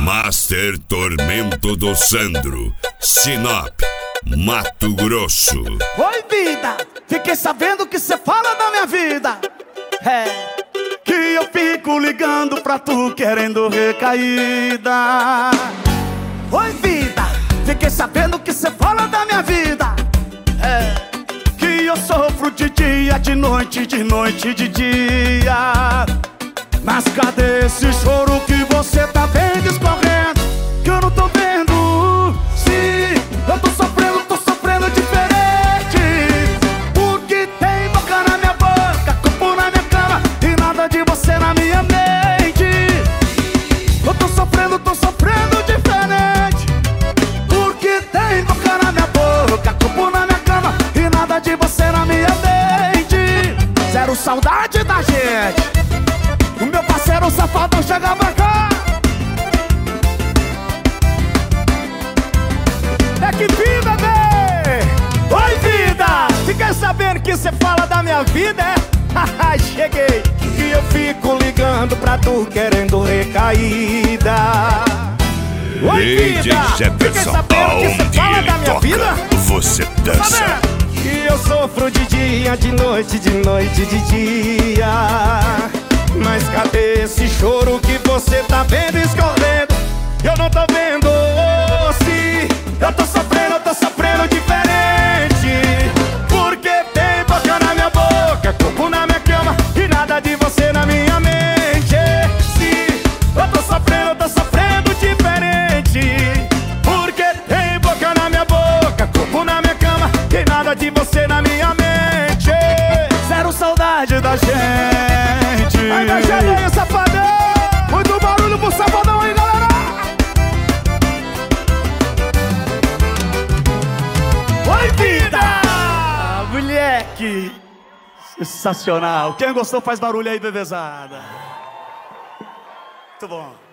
Master Tormento do Sandro, Sinop, Mato Grosso. Oi, vida, fiquei sabendo que cê fala da minha vida. Que eu fico ligando pra tu querendo recaída. Oi, vida, fiquei sabendo que cê fala da minha vida. Que eu sofro de dia, de noite, de noite, de dia. Mas cadê esse choro que você tá vendo escorrendo? Que eu não tô vendo. Sim, eu tô sofrendo diferente. Porque tem boca na minha boca, corpo na minha cama e nada de você na minha mente. Eu tô sofrendo diferente. Porque tem boca na minha boca, corpo na minha cama e nada de você na minha mente. Zero saudade da gente. O meu parceiro safadão chega pra cá. É que vida, bebê! Oi, vida! Fiquei sabendo que cê fala da minha vida, é? Cheguei! E eu fico ligando pra tu querendo recaída. Oi, vida! Fiquei sabendo que cê fala da minha vida. Você dança. E eu sofro de dia, de noite, de noite, de dia. Mas cadê esse choro que você tá vendo escorrendo? Eu não tô vendo. Se eu tô sofrendo diferente. Porque tem boca na minha boca, corpo na minha cama e nada de você na minha mente. Se eu tô sofrendo diferente. Porque tem boca na minha boca, corpo na minha cama e nada de você na minha mente. Zero saudade da gente. Ainda gereia, safadão. Muito barulho pro safadão aí, galera. Oi, vida! Moleque! Sensacional. Quem gostou faz barulho aí, bebezada. Muito bom.